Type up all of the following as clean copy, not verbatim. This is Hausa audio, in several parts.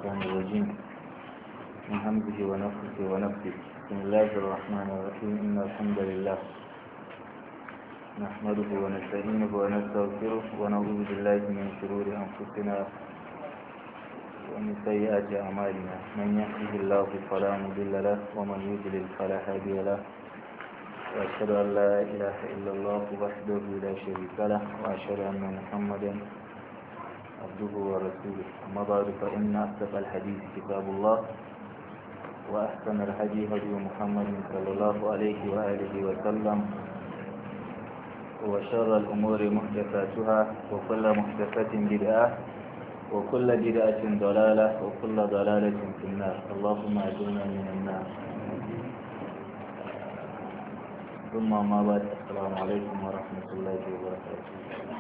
الشيطان الرجيم من همزه ونفسه ونفسه بسم الله الرحمن الرحيم إن الحمد لله نحمده ونستعينه ونستغفره ونعوذ بالله من شرور أنفسنا ومن سيئات أعمالنا من يهده الله فلا مضل له ومن يضلل فلا هادي له وأشهد أن لا إله إلا الله وحده لا شريك له وأشهد أن محمدا عبده ورسوله أما بعد فإن أصدق الحديث كتاب الله وأحسن الهدي هدي محمد صلى الله عليه وآله وسلم وشر الأمور محدثاتها وكل محدثة بدعة وكل بدعة ضلالة وكل ضلالة في النار اللهم أجرنا من النار ثم ما بعد السلام عليكم ورحمة الله وبركاته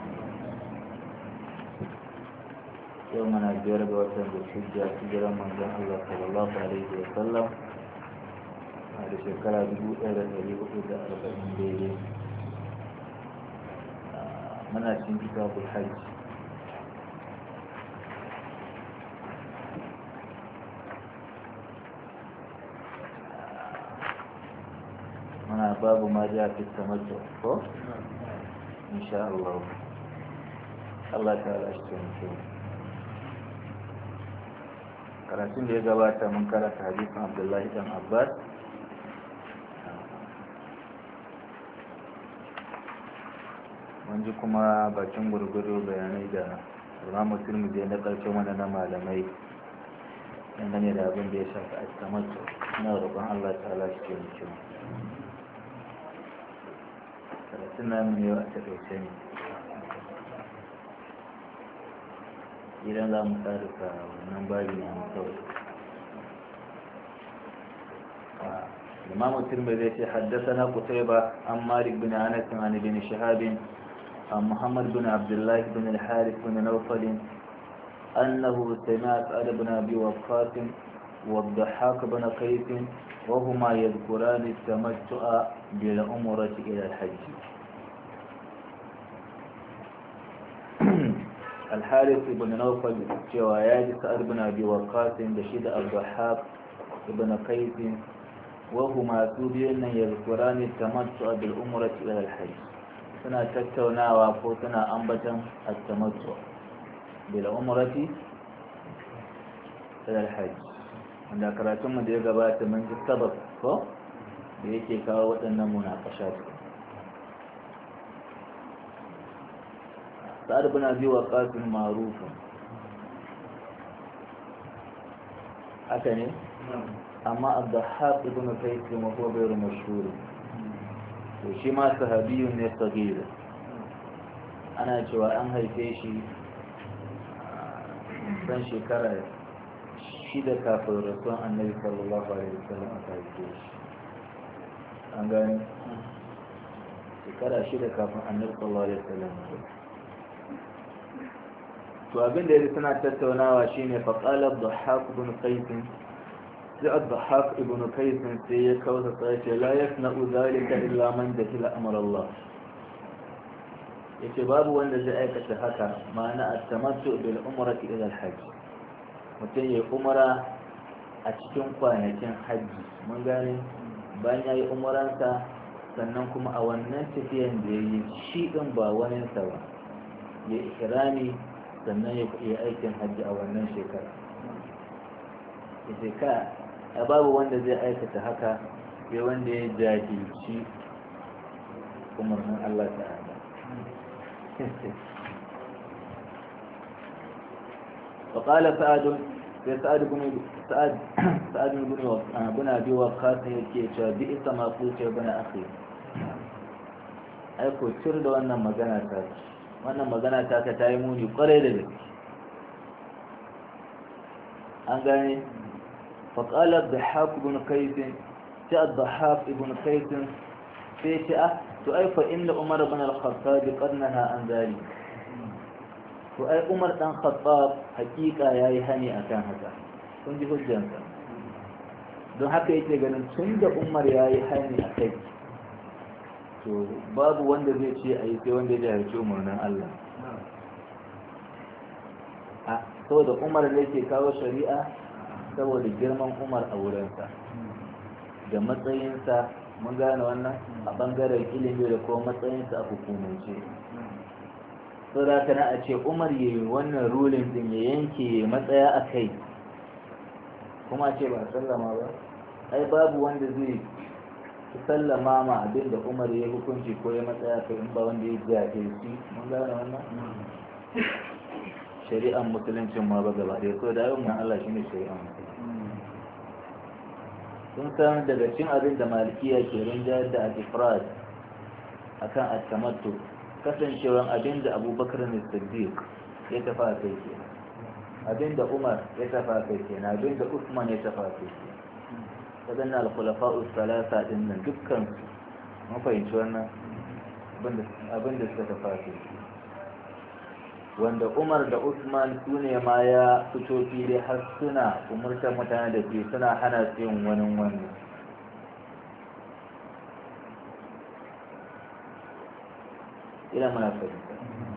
يومنا بيرد وطن بالحجة تجرى من جاء الله صلى الله عليه وسلم هذا شكرا بيقول إيرا إليه وإذا أربعين بيلي من أجل كتاب الحج من باب ما جاء في التمتع إن شاء الله الله تعالى أشتري karatun da ya gabata mun karanta hadisin Abdullahi dan Abbas mun ji kuma bakin gurgudu bayanai da Imam Tirmidhi na karshe mana na malamai dangane da abin da ya shafi at-tamattu ina roƙon Allah ta'ala shi ke mutum karatun namu ne a takaice ne idan za mu tsarika wannan babi ne kawai imam tirmidhi ce haddathana qutayba an malik bin anas an ibn shihab an muhammad bin abdullah bin al-harith bin nawfal annahu sami'a sa'd bin abi waqqas wa dhahhak bin qais wa huma yadhkuran at-tamattu'a bil umrati ila al-hajj الحارث بن نوفل cewa ya ji sa'ad bin abi waqqas da shi da al-dhahhak ibn qais wa huma su biyan nan yazkurani tamattu bil umrati ila al-hajj suna tattaunawa ko suna ambatan at-tamattu bil umrati ila al-hajj wanda karatun mu da ya gabata mun ji sabab ko da yake kawo waɗannan munaqashat سعد بن أبي وقاص معروف أكني أما الضحاك بن قيس وهو غير مشهور وشما صحابي صغير أنا جوا أن هيفيشي san shekara shida kafin rasuwan annabi sallallahu alaihi wasallam aka haife shi an gani shekara shida kafin annabi sallallahu alaihi wasallam to abin da yake suna tattaunawa shine faqala ad-dhahhak ibn qais sai ad-dhahhak ibn qais sai ya kausa sai la yasna'u zalika illa man dakila amr Allah yace babu wanda zai aikata haka ma'ana at-tamattu bil umrati ila al-hajj mutum ya umara a cikin kwanakin hajji mun gane bayan yayi umaransa sannan kuma a wannan tafiyan da yayi shi din ba wani sa ba ya ihrami sannan ya yi aikin hajji a wannan shekara ita ka a babu wanda zai aikata haka sai wanda ya jahilci umarnin Allah ta'ala وقال سعد بن أبي وقاص yake cewa bi isa ma kuce bana akhi ai ko cir da wannan magana ta ta yi muni kwarai da gaske an gane faƙalar da haku ibn kaisin sai da haku ibn kaisin sai ce to ai fa inda umar bin al-khattab qarnaha an zali to ai umar dan khattab hakika yayi hani akan haka kun ji hujjansa don haka yake ganin tun da umar yayi hani akai to babu wanda zai ce a yi sai wanda ya jahilci umarnin Allah saboda umar ne ke kawo shari'a saboda girman umar a wurinsa da matsayinsa mun gane wannan a bangaren ilimi da kuma matsayinsa a hukumance sau da kana a ce umar ya yi wannan rulin din ya yanke matsaya a kai kuma ce ba sallama ba ai babu wanda zai sallama ma abin da umar ya hukunci ko ya matsaya kai in ba wanda ya jafe shi mun gane wannan shari'an musuluncin ma ba gaba ɗaya so da yau nan Allah shine shari'an musulunci sun san daga cin abin da malikiya ke rinjayar da al-ifrad akan at-tamattu kasancewan abin da abubakar ne siddiq ya tafa kai ke abin da umar ya tafa kai ke na abin da usman ya tafa kai ke wadannan al-khulafa'u salasa din nan dukkan mun fahimci wannan abin da suka tafa kai wanda umar da usman su ne ma ya fito fili har suna umurtar mutane da ke suna hana su yin wani wani ina muna fahimta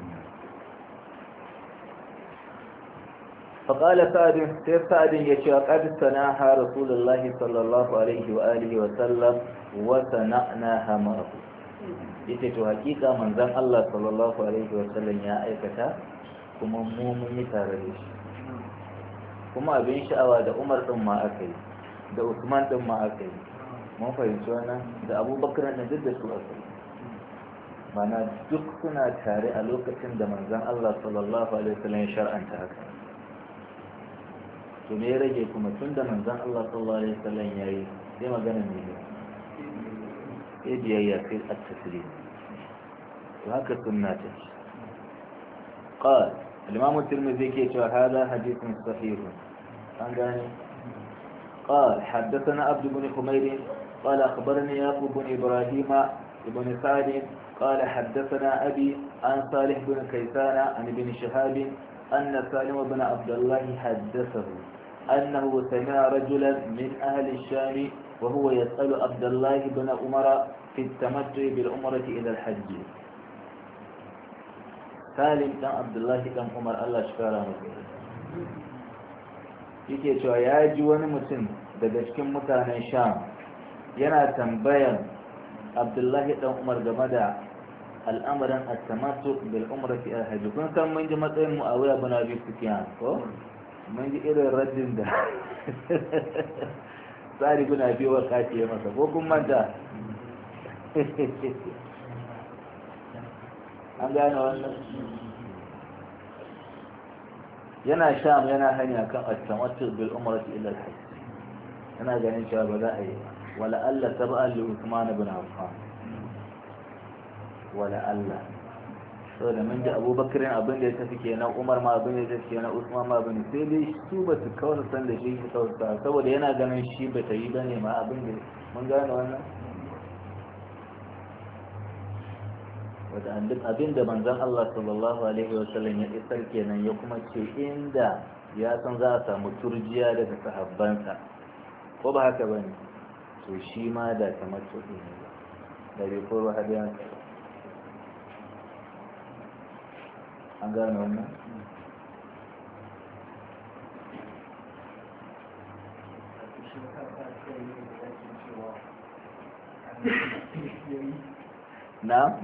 فقال سعد سير سعد يشاء قد سناها رسول الله صلى الله عليه وآله وسلم وسنعناها معه yace to hakika manzon Allah sallallahu alaihi wasallam ya aikata kuma mu mun yi tare da shi kuma abin sha'awa da Umar din ma akai da Usman din ma akai mun fahimci wannan da Abubakar din duk da su akai mana duk suna tare a lokacin da manzon Allah sallallahu alaihi wasallam ya shar'anta haka to me ya rage kuma tunda manzon Allah sallallahu alaihi wasallam yayi sai magana ne بيا في التسليم وهكذا سنته قال الإمام الترمذي كيتوا هذا حديث صحيح قال حدثنا عبد بن حمير قال أخبرني يعقوب بن إبراهيم بن سعد قال حدثنا أبي عن صالح بن كيسان عن ابن شهاب أن سالم بن عبد الله حدثه أنه سمع رجلا من أهل الشام وهو يسأل عبد الله بن عمر في التمتع بالعمرة إلى الحج سالم بن عبد الله بن عمر الله شكرا yake cewa ya ji wani mutum daga cikin mutanen sham yana tambayan abdullahi dan umar game da al'amarin at-tamattu bil umrati ila hajj kun san mun ji matsayin muawiya bin abi sufyan ko mun ji irin raddin da tsari bin abi waqati ya masa ko kun manta an gane wannan yana sham yana hanya kan at-tamattu bil umrati ila al-hajj yana ganin cewa ba za a yi wala alla tab'a li Uthman ibn Affan wala alla so da mun ji Abubakar abin da ya tafi kenan Umar ma abin da ya tafi kenan Uthman ma abin sai dai su ba su kawo san da shi saboda yana ganin shi ba ta yi bane ma abin da mun gane wannan wadda abin da manzon Allah sallallahu alaihi wasallam ya isar kenan ya kuma ce inda ya san za a samu turjiya daga sahabbansa ko ba haka bane to shi ma da kamar tsodi ne da bai koro hadiyan an gano wannan na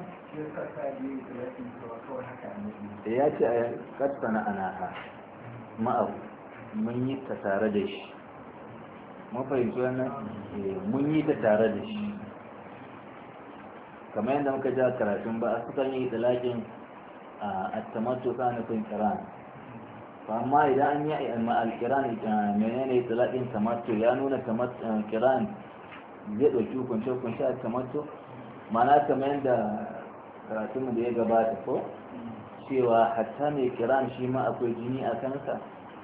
ya ce a ƙasa na anaha ma'abu mun yi ta tare da shi mafahimci wannan mun yi ta tare da shi kamar yadda muka ja karatun ba a sukan yi talakin a tamattu ta nufin kiran amma idan an yi alkiran menene talakin tamattu ya nuna kiran zai ɗauki hukunce-hukunce a tamattu mana kamar yadda karatunmu da ya gabata ko cewa hatta mai kiran shi ma akwai jini a kansa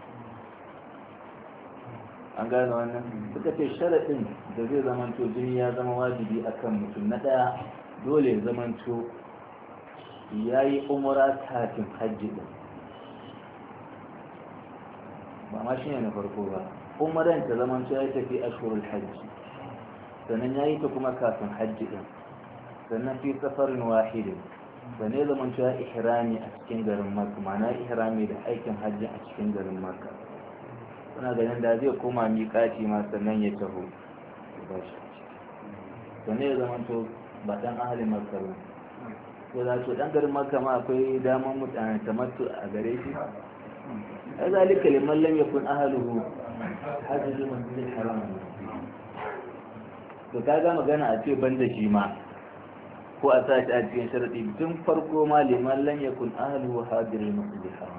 an gane wannan suka ce sharaɗin da zai zamanto jini ya zama wajibi a kan mutum na ɗaya dole ya zamanto ya yi umura kafin hajji ɗin ba ma shi ne na farko ba umuran ta zamanto ya tafi ashurul hajji sannan ya yi ta kuma kafin hajji ɗin sannan fi safarin wahidin da ne zaman cewa ihrami a cikin garin Makka ma'ana ihrami da aikin hajji a cikin garin Makka kuna ganin da zai koma miƙati ma sannan ya taho ba shi to ne zaman to ba dan ahalin Makka ba ko da to dan garin Makka ma akwai daman mutane tamattu a gare shi zalika liman lam yakun ahluhu hajjul masjidil haram to kaga magana a ce banda shi ma ko a sashi a cikin sharadi tun farko ma liman lam yakun ahluhu hadirul masjidil haram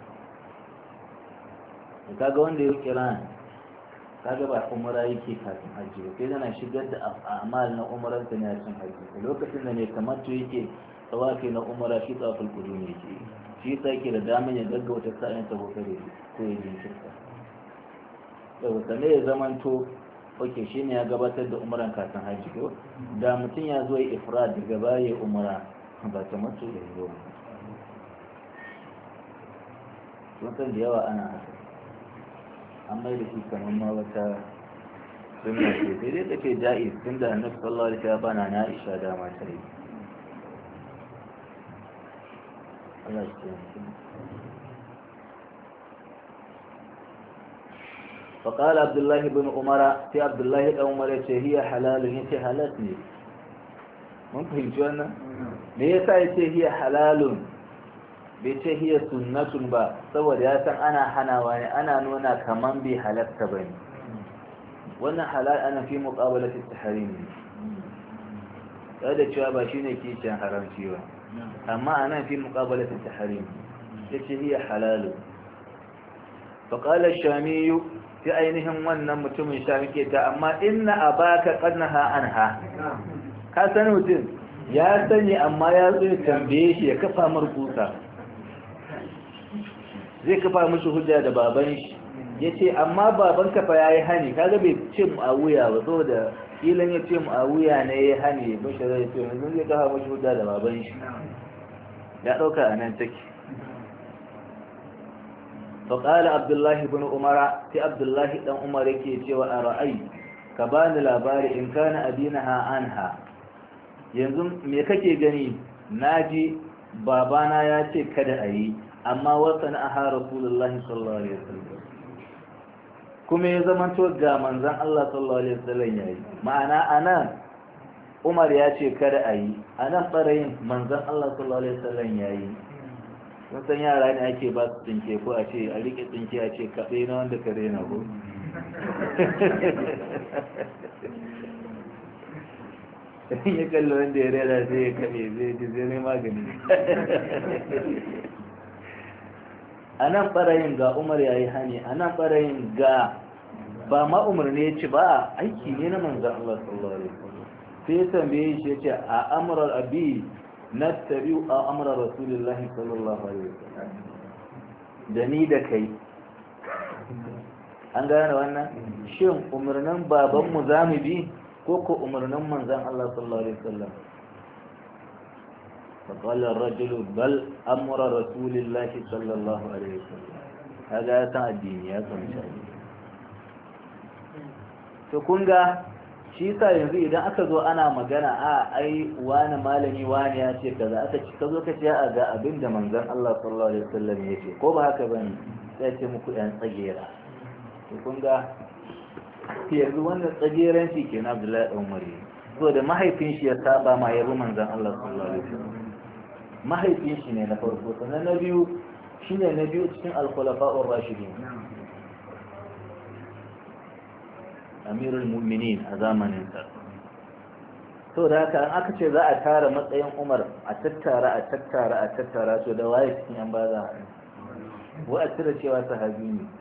to kaga wanda ya kira kaga ba umara yake kafin hajji ba sai yana shigar da a'mal na umaran sa ne a cikin hajji lokacin da ne kamar to yake tawafi na umara shi tsaful qudum yake shi yasa yake da daman ya gaggauta sa'in ta hokare ko ya jinkirta yau sannan ya zamanto ok shi ne ya gabatar da umaran kafin hajji ko da mutum ya zo ya ifrad daga baya umara ba ta mutu da zo sun san da yawa ana haka an mai da shi kamar ma wata sunna ce sai dai take ja'iz tun da annabi sallallahu alaihi wasallam bana na Aisha da mata yi Allah shi فقال عبد الله بن عمر في عبد الله بن عمر هي حلال هي حلال mun fahimci wannan me yasa yace hiya halalun bai ce hiya sunnatun ba saboda ya san ana hanawa ne ana nuna kaman bai halatta bane wannan halal ana fi muqabalati tahrim da cewa ba shine kishin haramci ba amma ana fi muqabalati tahrim yace hiya halalun فقال الشامي في ainihin wannan mutumin sha muke ta amma inna abaka qad naha anha ka san mutum ya sani amma ya zo ya tambaye shi ya kafa markusa zai kafa mishi hujja da baban shi yace amma baban ka fa yayi hani kaga bai ce Muawiya ba saboda ilan ya ce Muawiya ne yayi hani ba shi zai ce yanzu zai kafa mishi hujja da baban shi ya dauka anan take فقال عبد الله بن عمر في عبد الله بن عمر yake cewa ara'ai ka bani labari in kana adinaha anha yanzu me kake gani naji babana ya ce kada ayi amma wasana aha rasulullahi sallallahu alaihi wasallam kuma ya zama to ga manzon Allah sallallahu alaihi wasallam yayi ma'ana anan Umar ya ce kada ayi anan barayin manzon Allah sallallahu alaihi wasallam yayi san yara ne ake ba su tsinke ko a ce a rike tsinke a ce kaɗai na wanda ka rena ko ya kalli wanda ya rena sai ya kaɗe zai ji zai magani a nan ɓarayin ga umar ya yi hani a nan ɓarayin ga ba ma umar ne ya ci ba aiki ne na manzan Allah sallallahu alaihi wasallam sai ya tambaye shi ya ce a amurar abi nattabi'u amra rasulillahi sallallahu alaihi wasallam da ni da kai an gane wannan shin umarnin baban mu zamu bi ko ko umarnin manzon Allah sallallahu alaihi wasallam فقال الرجل بل امر رسول الله صلى الله عليه وسلم هذا الدين يا سمشا to kunga shi yasa yanzu idan aka zo ana magana ai wani malami wani ya ce kaza aka ci ka zo ka ce a ga abin da manzon Allah sallallahu alaihi wasallam ya ce ko ba haka bane sai ce muku yan tsagera to kun ga yanzu wannan tsageran shi kenan Abdullahi dan Umar so da mahaifin shi ya saba ma yabo manzon Allah sallallahu alaihi wasallam mahaifin shi ne na farko sannan na biyu shine na biyu cikin al-khulafa'ur rashidin amirul mu'minin a zamanin sa to da haka aka ce za a tara matsayin Umar a tattara to da waye cikin yan baza wa a tira cewa sahabi ne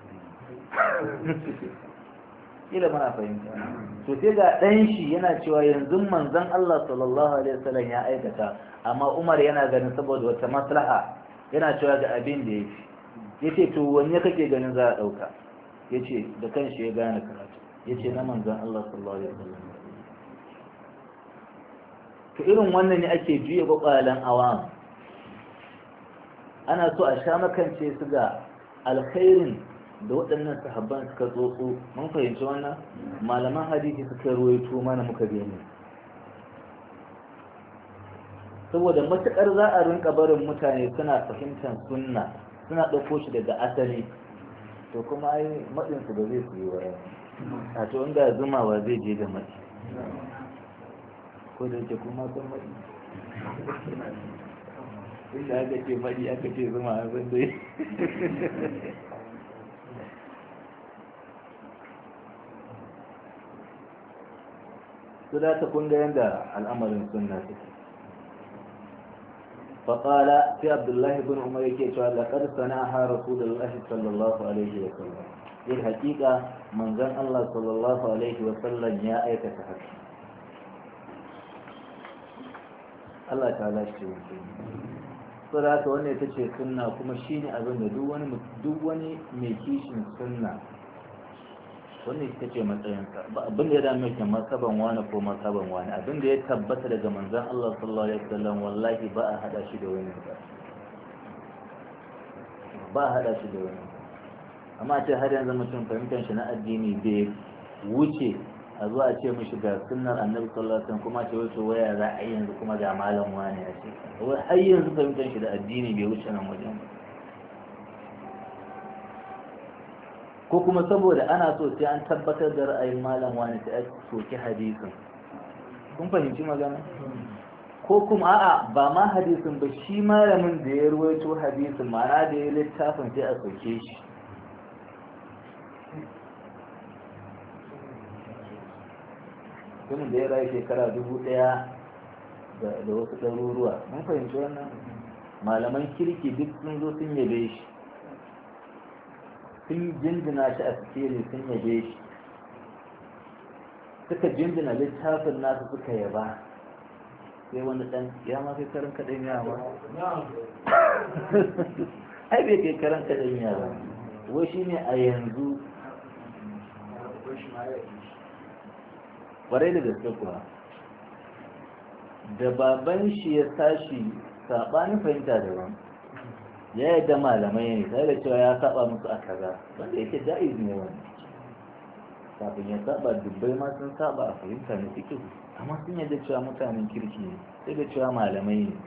kila mana fahimta to sai ga dan shi yana cewa yanzu manzon Allah sallallahu alaihi wasallam ya aikata amma Umar yana ganin saboda wata maslaha yana cewa ga abin da yace to wanne kake ganin za a dauka yace da kanshi ya gane karatu yace na manzon Allah sallallahu alaihi wasallam to irin wannan ne ake juye gwakwalan awam ana so a sha makance su ga alkhairin da waɗannan sahabban suka tsotso mun fahimci wannan malaman hadisi suka ruwaito mana muka gani saboda matuƙar za a rinka barin mutane suna fahimtar sunna suna ɗauko shi daga asali to kuma ai maɗinsu ba zai su yi wa a to inda zuma ba zai je da maɗi ko da yake kuma sun maɗi inda aka ce maɗi aka ce zuma a zan dai su da ta kunga yadda al'amarin sunna suke faƙala sai abdullahi bin umar yake cewa laƙar sana'a rasulullahi sallallahu alaihi wa sallam yin haƙiƙa manzon Allah sallallahu alaihi wa sallam ya aikata haka Allah ta lashe mutum so da haka wannan ita ce sunna kuma shine abin da duk wani mai kishin sunna wannan ita ce matsayinsa ba abin da ya dame shi masaban wani ko masaban wani abin da ya tabbata daga manzon Allah sallallahu alaihi wasallam wallahi ba a hada shi da wani ba a hada shi da wani amma ce har yanzu mutum fahimtar shi na addini bai wuce a zuwa ce mishi ga sunnar annabi sallallahu alaihi wasallam kuma ce wato waya za a yi yanzu kuma ga malam wani a ce har yanzu fahimtar shi da addini bai wuce nan wajen ba ko kuma saboda ana so sai an tabbatar da ra'ayin malam wani sai aka soki hadisin kun fahimci magana ko kuma a'a ba ma hadisin ba shi malamin da ya ruwaito hadisin ma'ana da ya littafin sai a soke shi mutumin da ya rayu shekara 1000 da wasu ɗaruruwa mun fahimci wannan malaman kirki duk sun zo sun yabe shi sun jinjina shi a sikeli sun yabe shi suka jinjina littafin nasu suka yaba sai wani ɗan ya ma kai karan kaɗan ya ba ai bai kai karan kaɗan ya ba wai shi ne a yanzu ƙwarai da gaske kuwa da baban shi ya tashi saɓanin fahimta daban ya yadda malamai ne sai da cewa ya saba musu a kaza wanda yake ja'iz ne wani kafin ya saba dubbai ma sun saba a fahimta na fikihu amma sun yadda cewa mutanen kirki ne sai da cewa malamai ne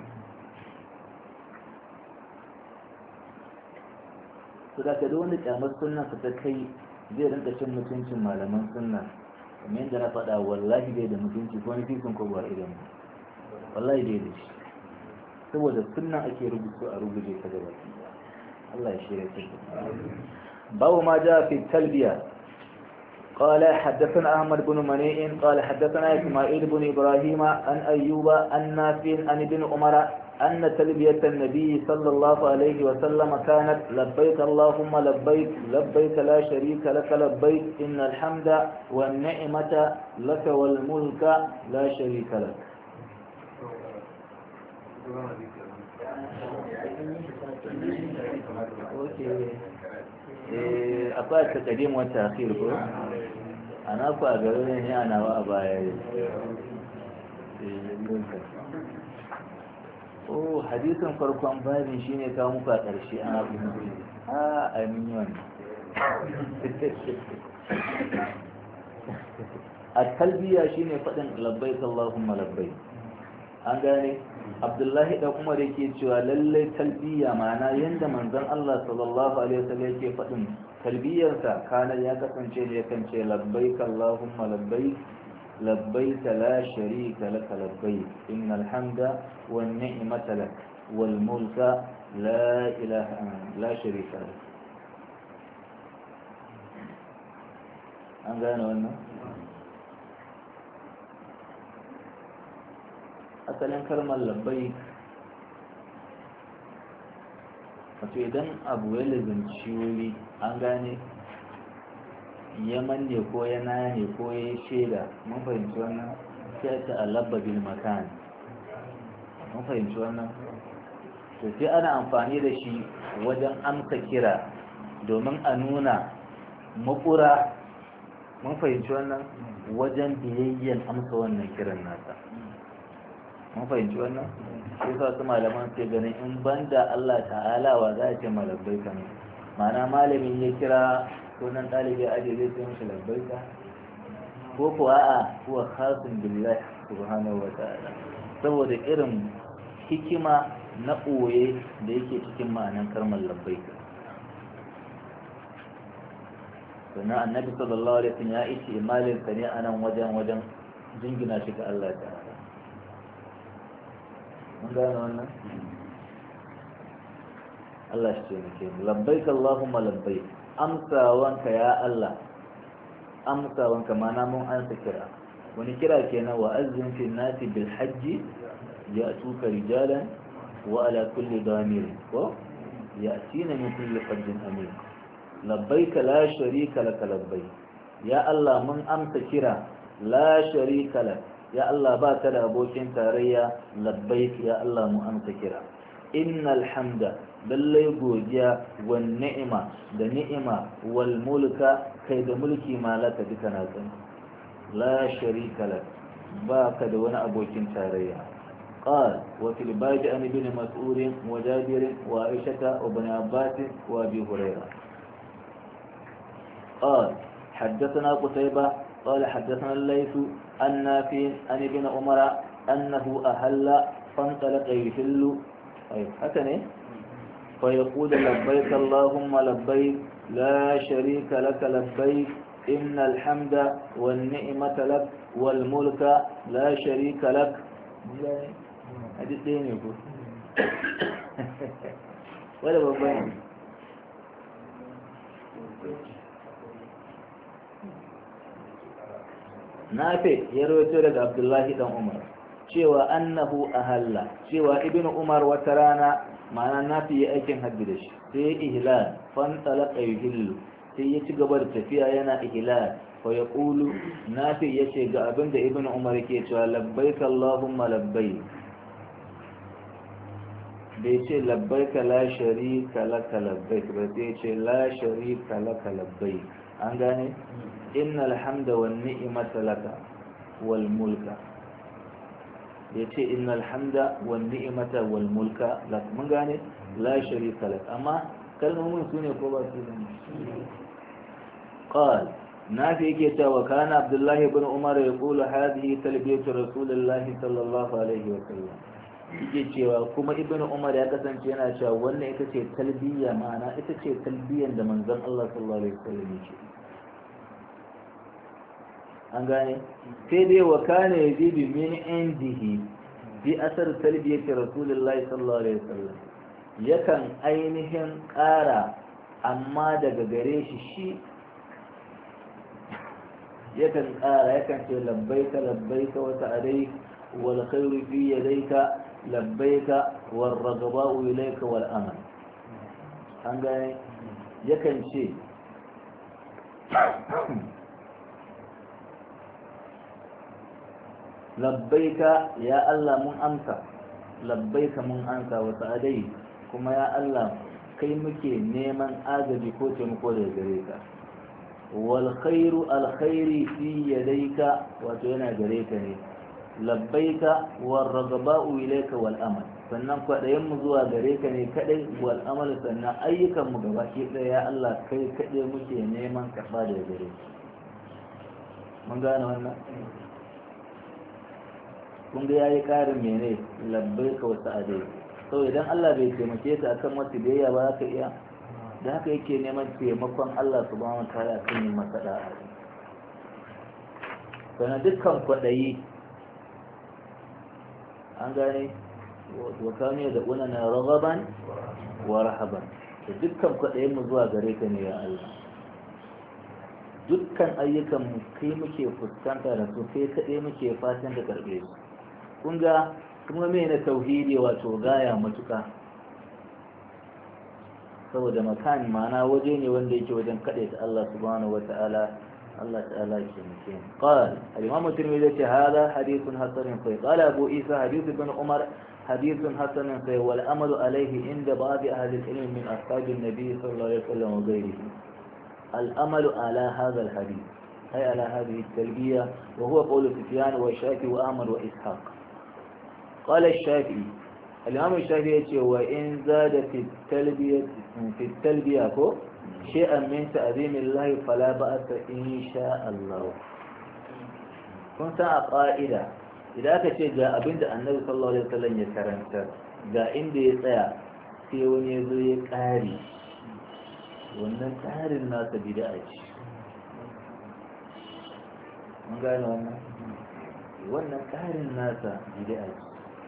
su da ka wanda kyamar sunna su ta kai zai rinka cin mutuncin malaman sunna kamar yadda na faɗa wallahi bai da mutunci ko wani fisin ko ba idan wallahi bai da shi saboda sunna ake rubutu a rubuce ta gaba Allah ya shirya ta babu ma ja fi talbiya قال حدثنا أحمد بن منيع قال حدثنا إسماعيل بن إبراهيم عن أيوب عن نافع عن ابن عمر أن تلبية النبي صلى الله عليه وسلم كانت لبيك اللهم لبيك لبيك لا شريك لك لبيك إن الحمد والنعمة لك والملك لا شريك لك akwai takadim wata akhir ko ana ku a gare ne ana wa a baya oh hadisin farkon babin shine ka muku a ƙarshe an abu amin yawan a talbiya shine faɗin labbaik Allahumma labbaik an gane abdullahi da kuma da ke cewa lallai talbiya ma'ana yadda manzon Allah sallallahu alaihi wasallam yake faɗin talbiyarsa kana ya kasance ne kan ce labbaik Allahumma labbaik labbaik la sharika lak labbaik innal hamda wan ni'mata lak wal mulka la ilaha la sharika lak an gane wannan asalin kalmar labbai wato idan abu ya lizinci wuri an gane ya manne ko ya nane ko ya yi shaida mun fahimci wannan sai ta alabba bil makan mun fahimci wannan to sai ana amfani da shi wajen amsa kira domin a nuna makura mun fahimci wannan wajen biyayyen amsa wannan kiran nasa mun fahimci wannan sai sa su malaman sai ganin in banda Allah ta'ala wa za a ce malabbaika ne ma'ana malamin ya kira sunan ɗalibi aje zai ce mishi labbaika ko ko a'a huwa khasun billahi subhanahu wa ta'ala saboda irin hikima na ɓoye da yake cikin ma'anan kalmar labbaika. sannan annabi sallallahu alaihi wasallam ya ice imalin sa ne a nan wajen jingina shi ga Allah ta'ala. mun gane wannan Allah shi ce muke labbaik Allahumma labbaik amsawanka ya Allah amsawanka mana mun ansa kira wani kira kenan wa azzin fi nasi bil hajji ya'tuka rijalan wa ala kulli damir ko ya'tina min kulli fajjin amir labbaik la sharika lak labbaik ya Allah mun amsa kira la sharika lak ya Allah ba ka da abokin tarayya labbaik ya Allah mun amsa kira innal hamda lallai godiya wan ni'ima da ni'ima wal mulka kai da mulki malaka duka na tsan la sharika lak ba ka da wani abokin tarayya قال وفي الباب عن ابن مسعود وجابر وعائشة وابن عباس وابي هريرة قال حدثنا قتيبة قال حدثنا الليث عن نافع عن ابن عمر أنه أهل فانطلق يهل هكذا فيقول لبيك اللهم لبيك لا شريك لك لبيك إن الحمد والنعمة لك والملك لا شريك لك حديث دين يقول ولا بابين nafi ya rawaito daga abdullahi dan umar cewa annahu ahalla cewa ibnu umar wata rana ma'ana nafi ya aikin hajji da shi sai ihlal fan talaqa yuhillu sai ya ci gaba da tafiya yana ihlal fa yaqulu nafi yace ga abinda ibnu umar yake cewa labbaik allahumma labbaik bai ce labbaika la sharika laka labbaik ba sai ce la sharika laka labbaik an gane innal hamda wan ni'mata laka wal mulka bai ce innal hamda wan ni'mata wal mulka lak mun gane la sharika lak amma kalmomin su ne ko ba su ne qal nafi yake cewa kana abdullahi ibn umar yaqulu hadhihi talbiyatu rasulillahi sallallahu alaihi wa sallam yake cewa kuma ibn umar ya kasance yana cewa wannan ita ce talbiya ma'ana ita ce talbiyan da manzon Allah sallallahu alaihi wasallam yake an gane sai dai wa kana yazidu min indihi bi asar talbiyati rasulullahi sallallahu alaihi wasallam yakan ainihin ƙara amma daga gare shi yakan ƙara yakan ce labbaika labbaika wa ta'alayk wal khayru fi yadayka labbaik warragaba'u ilayka wal amal an gane yakan ce labbaika ya Allah mun amsa labbaika mun amsa wa sa'adai kuma ya Allah kai muke neman agaji ko taimako daga gare ka wal khairu al khairi fi yadayka wato yana gare ka ne labbaika warragaba'u ilayka wal amal sannan kwadayen mu zuwa gare ka ne kadai wal amal sannan ayyukan mu gaba ki daya ya Allah kai kadai muke neman karba daga gare ka mun gane wannan kun ga yayi karin mene labbaika wa sa'adai to idan Allah bai taimake ka akan wasu biyayya ba ka iya da haka yake neman taimakon Allah subhanahu wa ta'ala kan yin masa da'a sannan dukkan kwadayi an gane wa kame da unana ragaban wa rahaban da dukkan kwaɗayen mu zuwa gare ka ne ya Allah dukkan ayyukan mu kai muke fuskanta da su kai kaɗai muke fatan da karɓe su kun ga kuma me na tauhidi wato gaya matuƙa saboda makan ma'ana waje ne wanda yake wajen kaɗai ta Allah subhanahu wa ta'ala الله تعالى يسلمك قال الإمام الترمذي هذا حديث حسن صحيح قال أبو عيسى حديث ابن عمر حديث حسن صحيح والأمل عليه عند بعض أهل العلم من أصحاب النبي صلى الله عليه وسلم وغيره الأمل على هذا الحديث أي على هذه التلبية وهو قول سفيان والشافعي وأحمد وإسحاق قال الشافعي الإمام الشافعي وإن زاد في التلبية شيئا من تأذيم الله فلا بأس إن شاء الله كنت قائدة idan aka ce ga abinda annabi sallallahu alaihi wasallam ya karanta ga inda ya tsaya sai wani ya zo ya ƙari wannan tsarin nasa bid'a ce mun gane wannan ƙarin nasa bid'a ce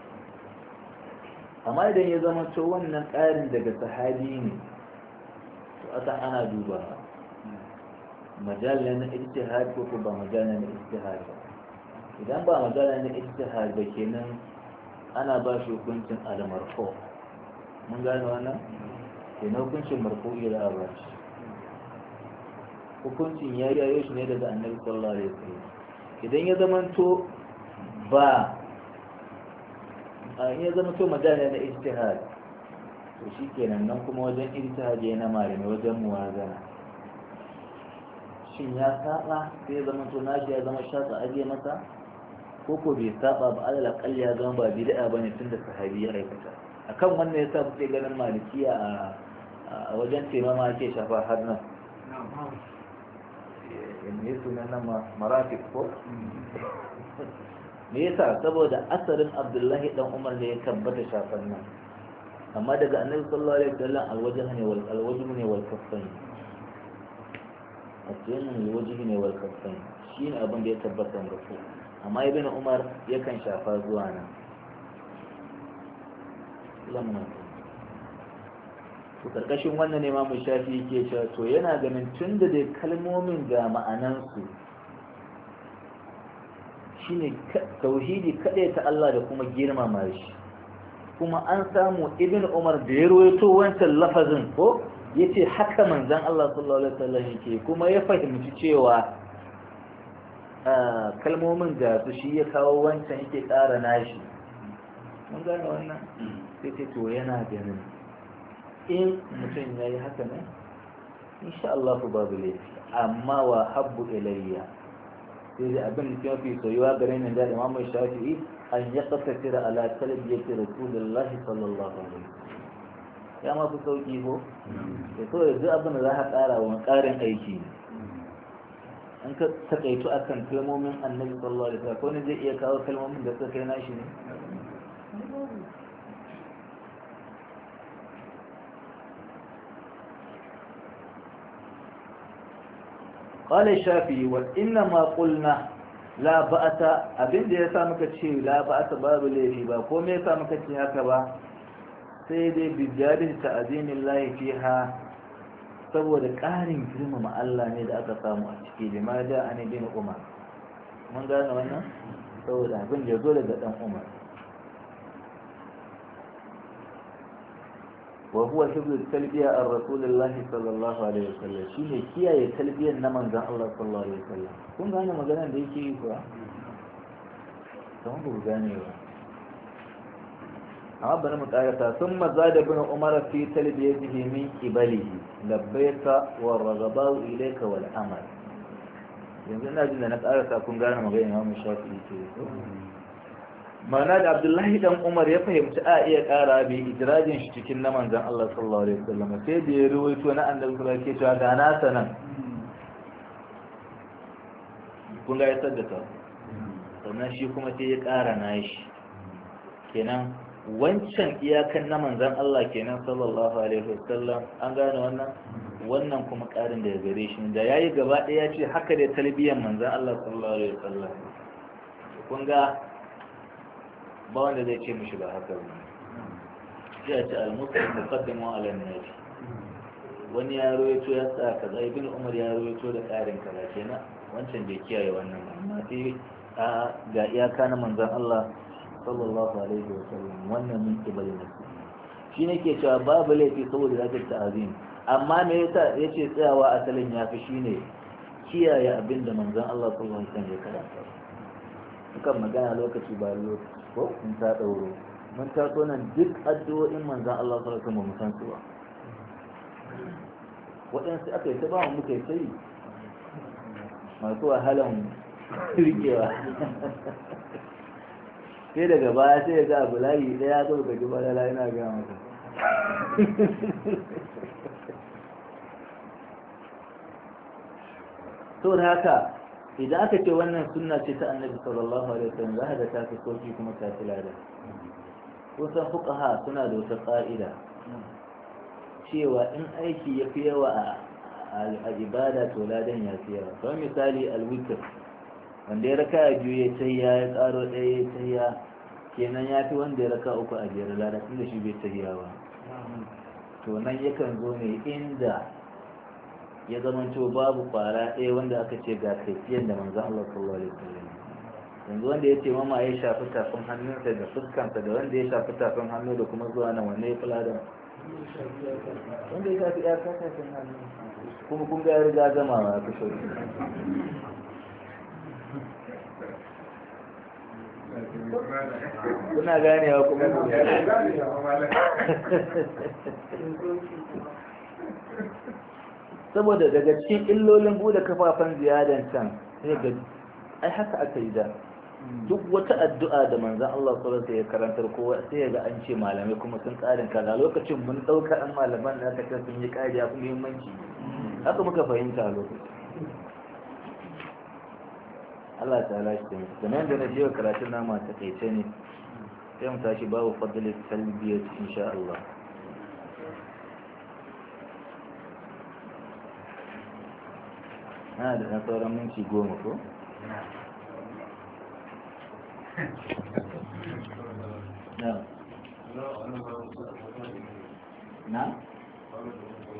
amma idan ya zama to wannan ƙarin daga sahabi ne to aka ana duba majalla na ijtihad ko ba majalla na ijtihad ba idan ba majalla na ijtihad ba kenan ana ba shi hukuncin al-marfu mun gane wannan kenan hukuncin marfu'i da ba shi hukuncin ya yayo shi ne daga annabi sallallahu alaihi wasallam idan ya zama to ba in ya zama to majalla na ijtihad to shikenan nan kuma wajen ijtihad yana malami wajen muwazana shin ya saba sai ya zama to nashi ya zama shasa aje masa ko bai saba ba alal aqall ya zama ba bid'a bane tunda sahabi ya aikata akan wannan yasa kuke ganin malikiya a wajen taimama ake shafa har nan ne sunan nan marafiq ko me yasa saboda asarin Abdullahi dan Umar ne ya tabbata shafan nan amma daga Annabi sallallahu alaihi wasallam alwajh ne wal kaffain asirin alwajh ne wal kaffain shine abin da ya tabbata da su amma ibn Umar yakan shafa zuwa nan lamma to karkashin wannan ne Imam Shafi'i yake cewa to yana ganin tunda dai kalmomin ga ma'anansu shine tauhidi kadai ta Allah da kuma girmama shi kuma an samu ibn Umar da ya rawaito wancan lafazin ko yace haka manzon Allah sallallahu alaihi wasallam yake kuma ya fahimci cewa kalmomin da su shi ya kawo wancan yake ƙara nashi mun gane wannan sai ce to yana ganin in mutum yayi haka ne insha Allah babu laifi amma wa habbu ilayya sai da abin da ya fi soyuwa gare ni da Imam Shafi'i an ya kasafira ala talbiyati Rasulullahi sallallahu alaihi wasallam ya ma fi sauki ko to so yanzu abin da za ka ƙara wa ƙarin aiki an ka takaitu akan kalmomin Annabi sallallahu alaihi wasallam ko ne zai iya kawo kalmomin da suka kai nashi ne قال الشافعي وإنما قلنا لا بأس abin da yasa muka ce la ba'ata babu laifi ba ko me yasa muka ce haka ba sai dai bijadin ta'zimillahi fiha saboda ƙarin girmama Allah ne da aka samu a ciki limada an bin Umar mun gane wannan saboda abin da yazo daga dan Umar وهو حفظ التلبية عن رسول الله صلى الله عليه وسلم شيء كياye talbiyar na manzon Allah sallallahu alaihi wasallam kun gane maganar da yake yi kuwa kamar ku gane ba amma bana mu karanta thumma zada ibn Umar fi talbiyatihi min qibalihi labbaika wa ragaba ilayka wal amal yanzu ina jin da na karanta kun gane maganar Imam Shafi'i ke mana da Abdullahi dan Umar ya fahimci a iya ƙara bi idrajin shi cikin na manzon Allah sallallahu alaihi wasallam sai da ya ruwaito na annabi sallallahu alaihi wasallam da na sanan kun ga ya saddaka sannan shi kuma sai ya ƙara na shi kenan wancan iyakan na manzon Allah kenan sallallahu alaihi wasallam an gane wannan kuma ƙarin da ya gare shi da yayi gaba ɗaya ya ce haka da talbiyan manzon Allah sallallahu alaihi wasallam kun ga ba wanda zai ce mishi ba haka ba sai a ce al-muslim muqaddamu ala an-nabi wani ya rawaito ya sa kaza ibn Umar ya rawaito da ƙarin kaza kenan wancan bai kiyaye wannan ba amma sai ga iyaka na manzon Allah sallallahu alaihi wa sallam wannan min kibali ne shi ne ke cewa babu laifi saboda zakar ta'azim amma me yasa yace tsayawa asalin yafi shine kiyaye abinda manzon Allah sallallahu alaihi wa sallam ya karanta kan magana lokaci ba lokaci ko mun ta dauro mun ta so nan duk addu'o'in manzon Allah sallallahu alaihi wasallam mun san su ba waɗansu aka yi ta ba mu muka yi sai masu wahalan rikewa sai daga baya sai ya ga abu layi ɗaya zo ga jiba da layi na ga masa to da haka idan aka ce wannan sunna ce ta annabi sallallahu alaihi wasallam za ka ga ta fi sauki kuma ta fi lada kusan fuqaha suna da wata ƙa'ida cewa in aiki ya fi yawa a ibada to ladan ya fi yawa kamar misali alwitr wanda ya raka biyu ya tayya ya ƙaro ɗaya ya tayya kenan ya fi wanda ya raka uku a biyar lada tunda shi bai tayya ba to nan yakan zo ne inda ya zamanto babu kwara ɗaya wanda aka ce ga kaifiyan da manzan Allah sallallahu alaihi wasallam yanzu wanda ya ce mama ya shafi tafin hannunsa da fuskansa da wanda ya shafi tafin hannu da kuma zuwa nan wanne ya kula da wanda ya shafi ya tafin hannu kuma kun ga ya riga gama ba ka sauki kuna ganewa kuma saboda daga cikin illolin bude kafafen ziyadan can sai ga ai haka aka yi da duk wata addu'a da manzon Allah sallallahu alaihi wasallam ya karantar kowa sai ga an ce malamai kuma sun tsarin kaza lokacin mun dauka an malaman da aka ce sun yi kariya kuma muhimmanci haka muka fahimta a lokacin Allah ta'ala shi ne kamar da na je karatun nama ta kaice ne sai mu tashi babu fadlil talbiyat insha Allah da na sauran minti 10 ko? na? na?